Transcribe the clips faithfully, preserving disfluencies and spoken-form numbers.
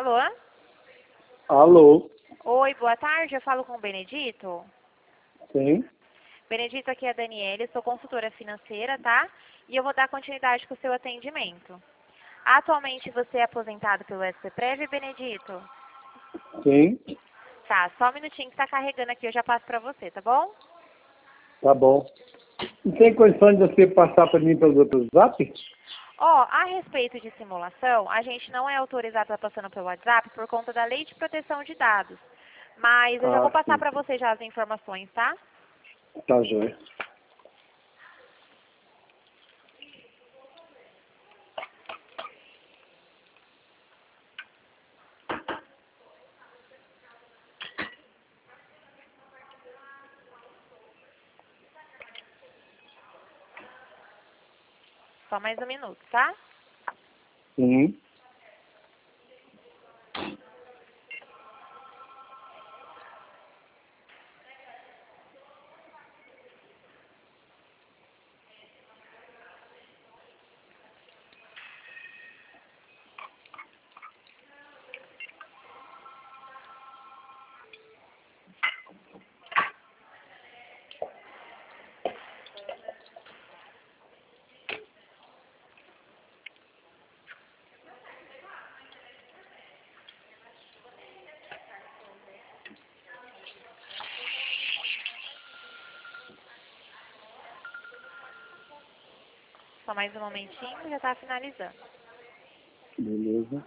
Alô? Alô? Oi, boa tarde. Eu falo com o Benedito. Sim? Benedito, aqui é a Daniele, sou consultora financeira, tá? E eu vou dar continuidade com o seu atendimento. Atualmente você é aposentado pelo S C Prev, Benedito? Sim? Tá, só um minutinho que tá carregando aqui, eu já passo pra você, tá bom? Tá bom. Não tem condição de você passar para mim pelo outro WhatsApp? Ó, a respeito de simulação, a gente não é autorizado a estar passando pelo WhatsApp por conta da Lei de Proteção de Dados. Mas eu já Ah, vou passar sim. pra você já as informações, tá? Tá, joia. Só mais um minuto, tá? Sim. Só mais um momentinho, já tá finalizando. Beleza.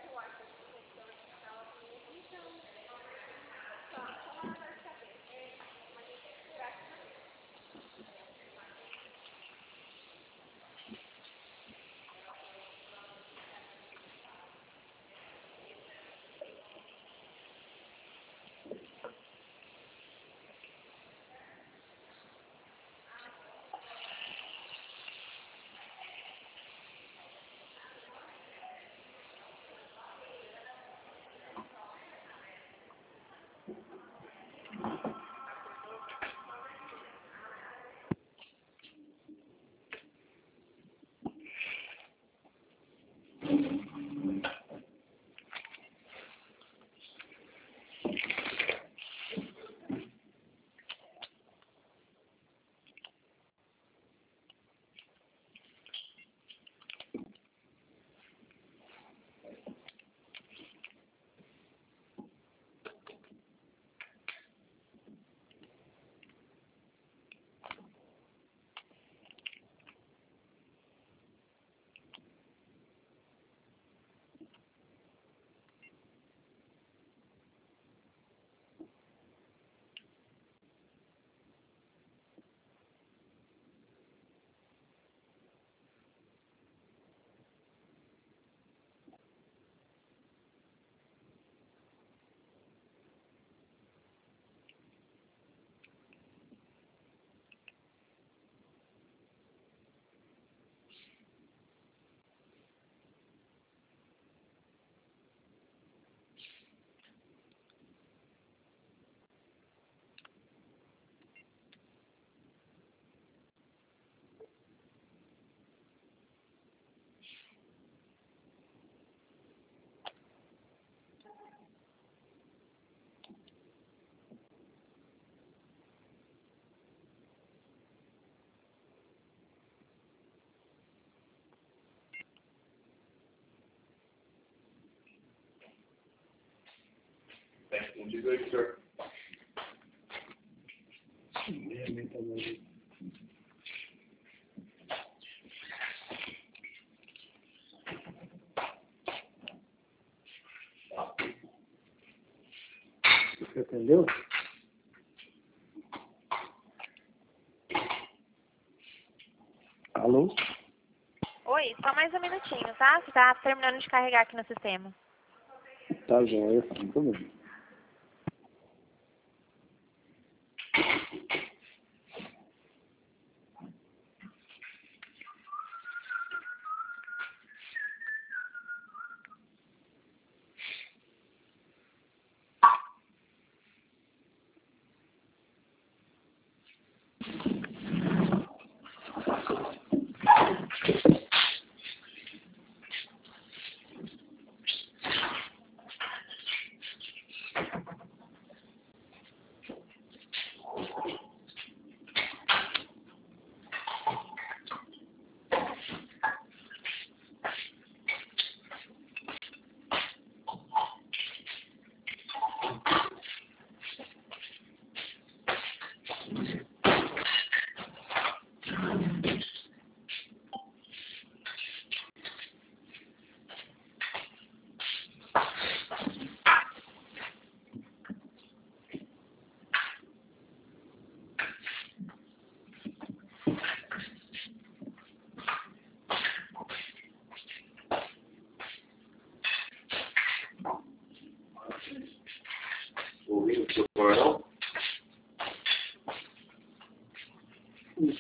Você entendeu? Alô? Oi, só mais um minutinho, tá? Você tá terminando de carregar aqui no sistema. Tá, joia. Muito bem.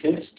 seiscentos